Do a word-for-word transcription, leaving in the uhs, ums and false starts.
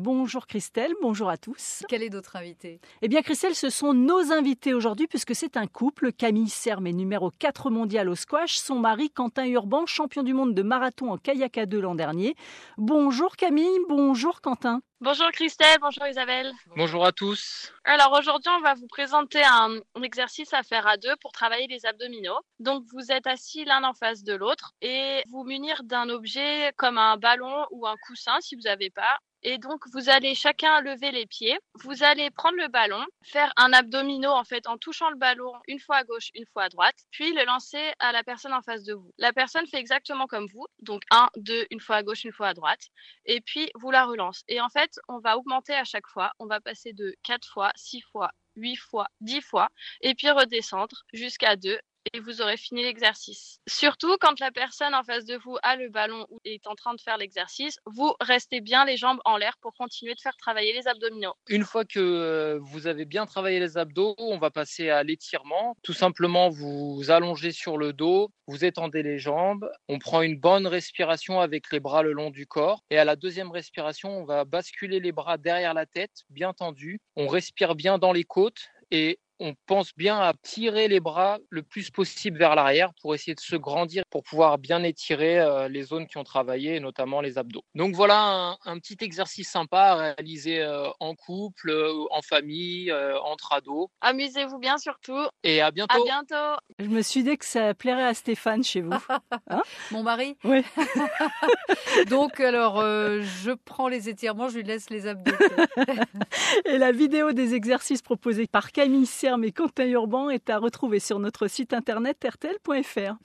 Bonjour Christelle, bonjour à tous. Quel est notre invité ? Eh bien Christelle, ce sont nos invités aujourd'hui puisque c'est un couple. Camille Serme est numéro quatre mondial au squash. Son mari Quentin Urban, champion du monde de marathon en kayak à deux l'an dernier. Bonjour Camille, bonjour Quentin. Bonjour Christelle, bonjour Isabelle. Bonjour à tous. Alors aujourd'hui, on va vous présenter un, un exercice à faire à deux pour travailler les abdominaux. Donc vous êtes assis l'un en face de l'autre et vous munir d'un objet comme un ballon ou un coussin si vous n'avez pas. Et donc, vous allez chacun lever les pieds. Vous allez prendre le ballon, faire un abdominaux en fait en touchant le ballon une fois à gauche, une fois à droite, puis le lancer à la personne en face de vous. La personne fait exactement comme vous. Donc, un, deux, une fois à gauche, une fois à droite. Et puis, vous la relance. Et en fait, on va augmenter à chaque fois. On va passer de quatre fois, six fois, huit fois, dix fois. Et puis redescendre jusqu'à deux. Et vous aurez fini l'exercice. Surtout quand la personne en face de vous a le ballon ou est en train de faire l'exercice, vous restez bien les jambes en l'air pour continuer de faire travailler les abdominaux. Une fois que vous avez bien travaillé les abdos, on va passer à l'étirement. Tout simplement, vous allongez sur le dos, vous étendez les jambes, on prend une bonne respiration avec les bras le long du corps. Et à la deuxième respiration, on va basculer les bras derrière la tête, bien tendus. On respire bien dans les côtes et on pense bien à tirer les bras le plus possible vers l'arrière pour essayer de se grandir, pour pouvoir bien étirer euh, les zones qui ont travaillé, notamment les abdos. Donc voilà un, un petit exercice sympa à réaliser euh, en couple, euh, en famille, euh, entre ados. Amusez-vous bien surtout. Et à bientôt. À bientôt. Je me suis dit que ça plairait à Stéphane chez vous. Hein ? Mon mari ? Oui. Donc alors, euh, je prends les étirements, je lui laisse les abdos. Et la vidéo des exercices proposés par Camille Serme et Quentin Urban est à retrouver sur notre site internet r t l point f r.